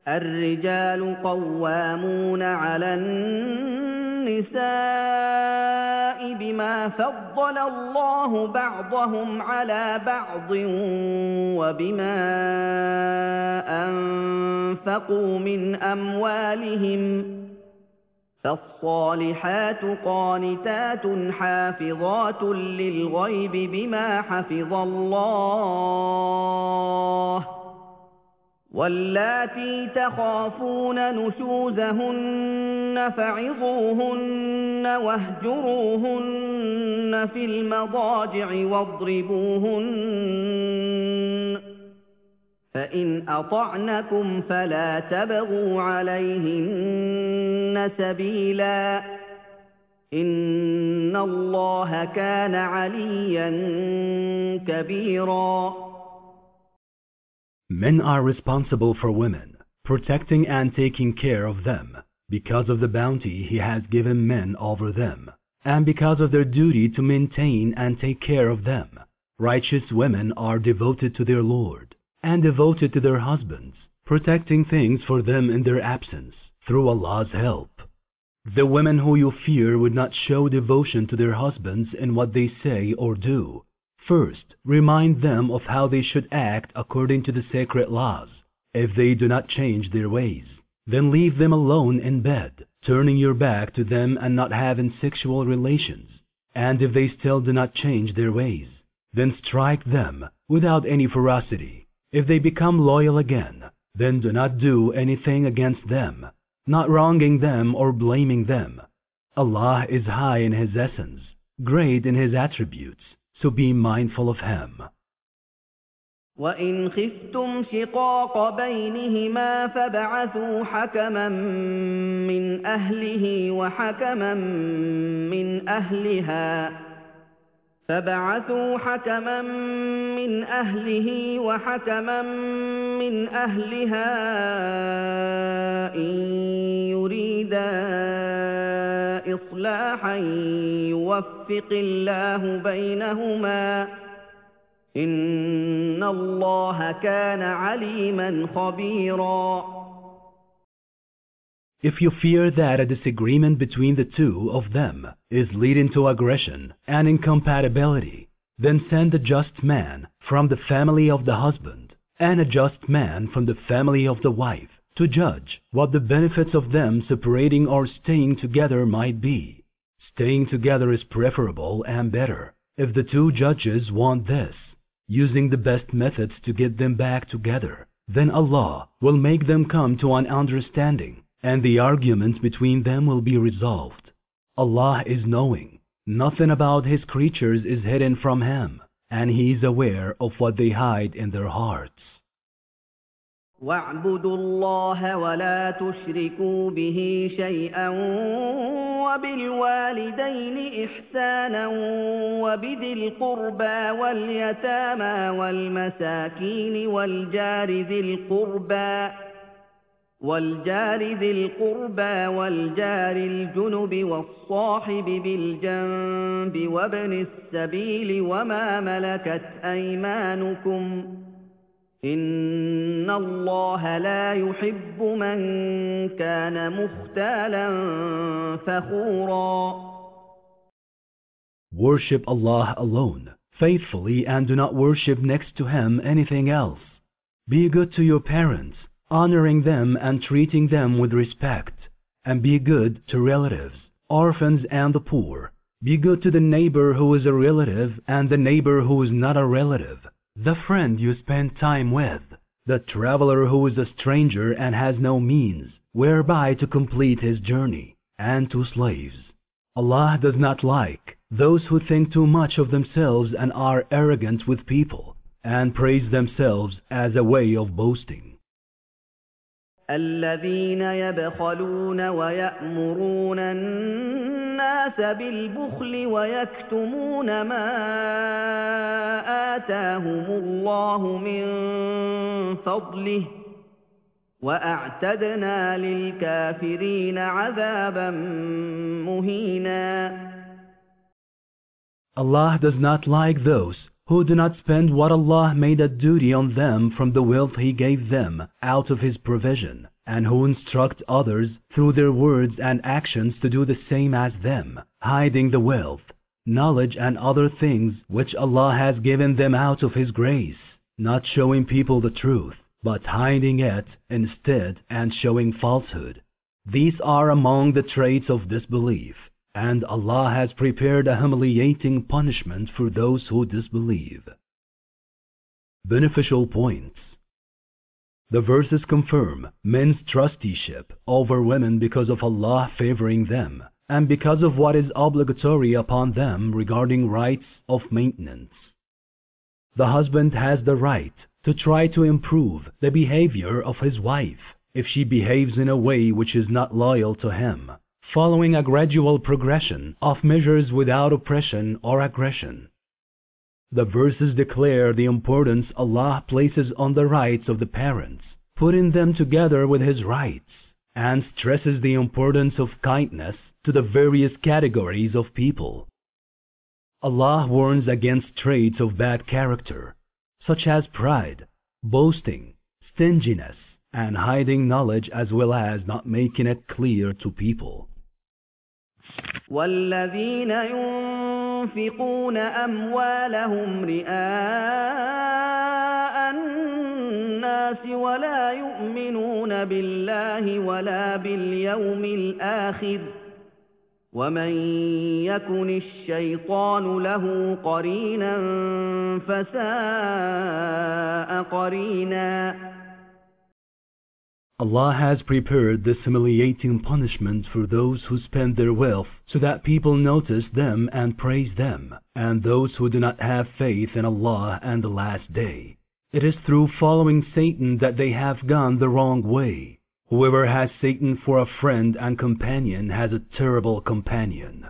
الرجال قوامون على النساء بما فضل الله بعضهم على بعض وبما أنفقوا من أموالهم فالصالحات قانتات حافظات للغيب بما حفظ الله واللاتي تخافون نشوزهن فعظوهن واهجروهن في المضاجع واضربوهن فإن أطعنكم فلا تبغوا عليهن سبيلا إن الله كان عليا كبيرا. Men are responsible for women, protecting and taking care of them, because of the bounty he has given men over them, and because of their duty to maintain and take care of them. Righteous women are devoted to their Lord, and devoted to their husbands, protecting things for them in their absence, through Allah's help. The women who you fear would not show devotion to their husbands in what they say or do. First, remind them of how they should act according to the sacred laws. If they do not change their ways, then leave them alone in bed, turning your back to them and not having sexual relations. And if they still do not change their ways, then strike them without any ferocity. If they become loyal again, then do not do anything against them, not wronging them or blaming them. Allah is high in His essence, great in His attributes, so be mindful of Him. وَإِنْ خِفْتُمْ شِقَاقَ بَيْنِهِمَا فَابْعَثُوا حَكَمًا مِّنْ أَهْلِهِ وَحَكَمًا مِّنْ أَهْلِهَا إِن يُرِيدَا إِصْلَاحًا يُوَفِّقِ اللَّهُ بَيْنَهُمَا إِنَّ اللَّهَ كَانَ عَلِيمًا خَبِيرًا. If you fear that a disagreement between the two of them is leading to aggression and incompatibility, then send a just man from the family of the husband and a just man from the family of the wife to judge what the benefits of them separating or staying together might be. Staying together is preferable and better if the two judges want this, using the best methods to get them back together. Then Allah will make them come to an understanding, and the arguments between them will be resolved. Allah is knowing. Nothing about His creatures is hidden from Him, and He is aware of what they hide in their hearts. وَاعْبُدُوا اللَّهَ وَلَا تُشْرِكُوا بِهِ شَيْئًا وَبِالْوَالِدَيْنِ إِحْسَانًا وَبِذِي الْقُرْبَى وَالْيَتَامَى وَالْمَسَاكِينِ والجار ذي القربى والجار الجنب والصاحب بالجنب وابن السبيل وما ملكت أيمانكم إن الله لا يحب من كان مختالا فخورا. Worship Allah alone, faithfully, and do not worship next to Him anything else. Be good to your parents, honoring them and treating them with respect, and be good to relatives, orphans and the poor. Be good to the neighbor who is a relative and the neighbor who is not a relative, the friend you spend time with, the traveler who is a stranger and has no means whereby to complete his journey, and to slaves. Allah does not like those who think too much of themselves and are arrogant with people, and praise themselves as a way of boasting. الذين يبخلون ويأمرون الناس بالبخل ويكتمون ما آتاهم الله من فضله وأعتدنا للكافرين عذابا مهينا. Allah does not like those who do not spend what Allah made a duty on them from the wealth He gave them out of His provision, and who instruct others through their words and actions to do the same as them, hiding the wealth, knowledge and other things which Allah has given them out of His grace, not showing people the truth, but hiding it instead and showing falsehood. These are among the traits of disbelief, and Allah has prepared a humiliating punishment for those who disbelieve. Beneficial points. The verses confirm men's trusteeship over women because of Allah favoring them, and because of what is obligatory upon them regarding rights of maintenance. The husband has the right to try to improve the behavior of his wife if she behaves in a way which is not loyal to him, following a gradual progression of measures without oppression or aggression. The verses declare the importance Allah places on the rights of the parents, putting them together with His rights, and stresses the importance of kindness to the various categories of people. Allah warns against traits of bad character, such as pride, boasting, stinginess, and hiding knowledge, as well as not making it clear to people. والذين ينفقون أموالهم رئاء الناس ولا يؤمنون بالله ولا باليوم الآخر ومن يكن الشيطان له قرينا فساء قرينا. Allah has prepared this humiliating punishment for those who spend their wealth so that people notice them and praise them, and those who do not have faith in Allah and the Last Day. It is through following Satan that they have gone the wrong way. Whoever has Satan for a friend and companion has a terrible companion.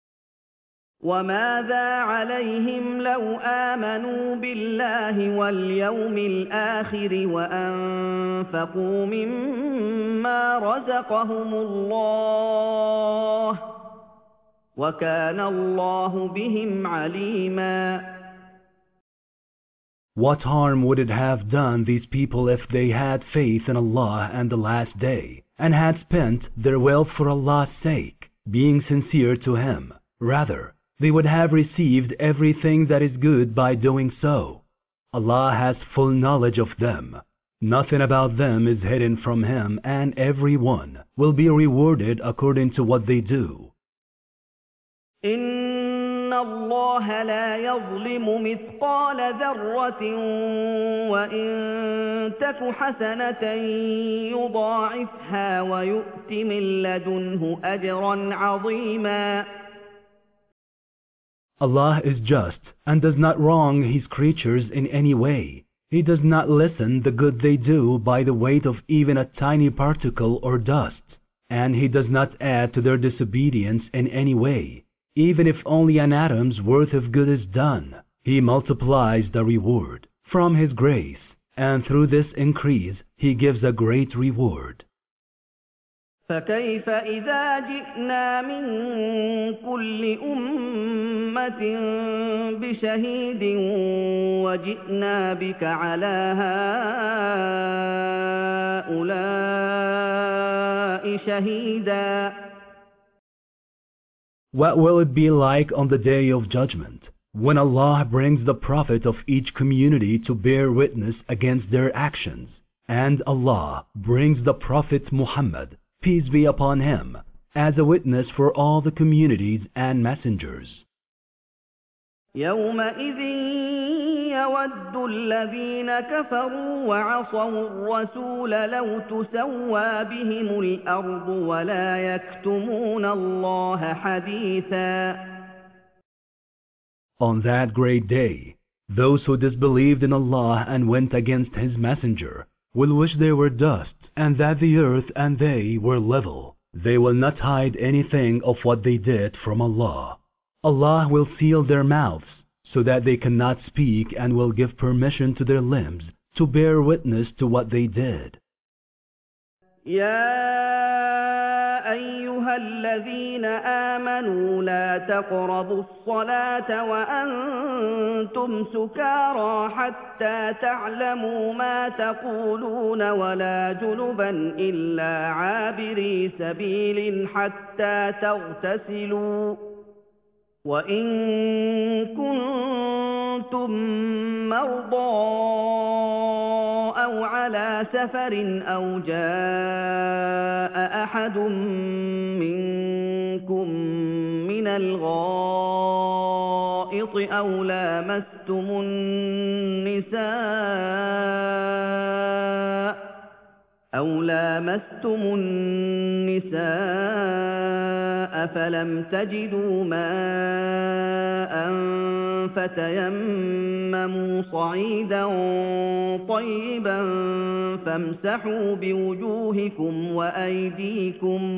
وماذا عليهم لو آمنوا بالله واليوم الآخر وأنفقوا مما رزقهم الله وكان الله بهم عليما. What harm would it have done these people if they had faith in Allah and the Last Day, and had spent their wealth for Allah's sake, being sincere to Him? Rather, they would have received everything that is good by doing so. Allah has full knowledge of them. Nothing about them is hidden from Him, and everyone will be rewarded according to what they do. إن الله لا يظلم مثقال ذرة وإن تك حسنة يضاعفها ويؤت من لدنه أجرا عظيما. Allah is just and does not wrong His creatures in any way. He does not lessen the good they do by the weight of even a tiny particle or dust, and He does not add to their disobedience in any way. Even if only an atom's worth of good is done, He multiplies the reward from His grace, and through this increase He gives a great reward. فكيف إذا جئنا من كل أمة بشهيد وجئنا بك على هؤلاء شهيدا. What will it be like on the Day of Judgment, when Allah brings the Prophet of each community to bear witness against their actions, and Allah brings the Prophet Muhammad, peace be upon him, as a witness for all the communities and messengers? يومئذ يود الذين كفروا وعصوا الرسول لو تسوى بهم الأرض ولا يكتمون الله حديثا. On that great day, those who disbelieved in Allah and went against His messenger will wish they were dust, and that the earth and they were level. They will not hide anything of what they did from Allah. Allah will seal their mouths so that they cannot speak, and will give permission to their limbs to bear witness to what they did. يا أيها أيها الذين آمنوا لا تقربوا الصلاة وأنتم سكارى حتى تعلموا ما تقولون ولا جنبا إلا عابري سبيل حتى تغتسلوا وإن كنتم مرضى أو على سفر أو جاء أحد منكم من الغائط أو لامستم النساء فلم تجدوا ماء فتيمموا صعيدا طيبا فامسحوا بوجوهكم وأيديكم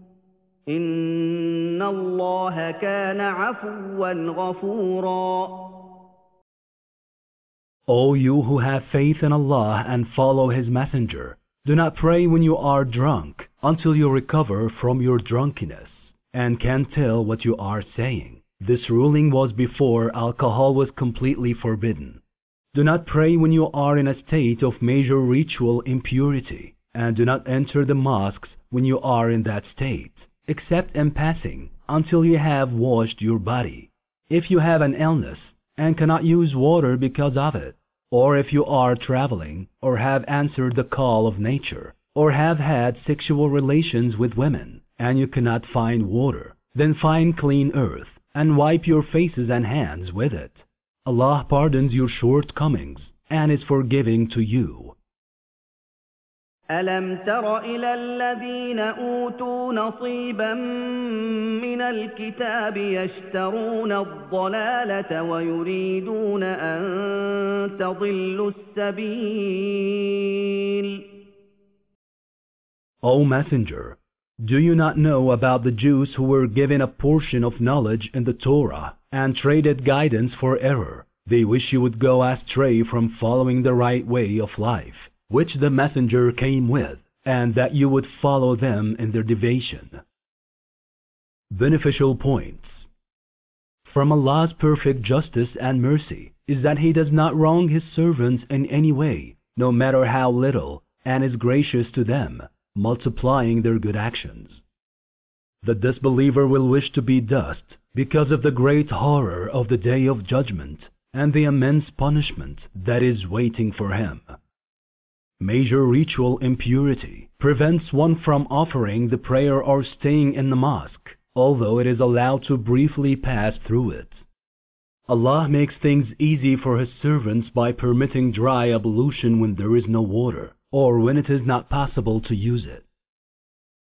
إن الله كان عفوا غفورا. O you who have faith in Allah and follow His Messenger, do not pray when you are drunk until you recover from your drunkenness and can tell what you are saying. This ruling was before alcohol was completely forbidden. Do not pray when you are in a state of major ritual impurity, and do not enter the mosques when you are in that state, except in passing, until you have washed your body. If you have an illness and cannot use water because of it, or if you are traveling, or have answered the call of nature, or have had sexual relations with women, and you cannot find water, then find clean earth, and wipe your faces and hands with it. Allah pardons your shortcomings, and is forgiving to you. ألم تر إلى الذين أوتوا نصيبا من الكتاب يشترون الضلالة ويريدون أن تضلوا السبيل. O Messenger, do you not know about the Jews who were given a portion of knowledge in the Torah and traded guidance for error? They wish you would go astray from following the right way of life, which the Messenger came with, and that you would follow them in their deviation. Beneficial points. From Allah's perfect justice and mercy is that He does not wrong His servants in any way, no matter how little, and is gracious to them, multiplying their good actions. The disbeliever will wish to be dust because of the great horror of the Day of Judgment and the immense punishment that is waiting for him. Major ritual impurity prevents one from offering the prayer or staying in the mosque, although it is allowed to briefly pass through it. Allah makes things easy for His servants by permitting dry ablution when there is no water, or when it is not possible to use it.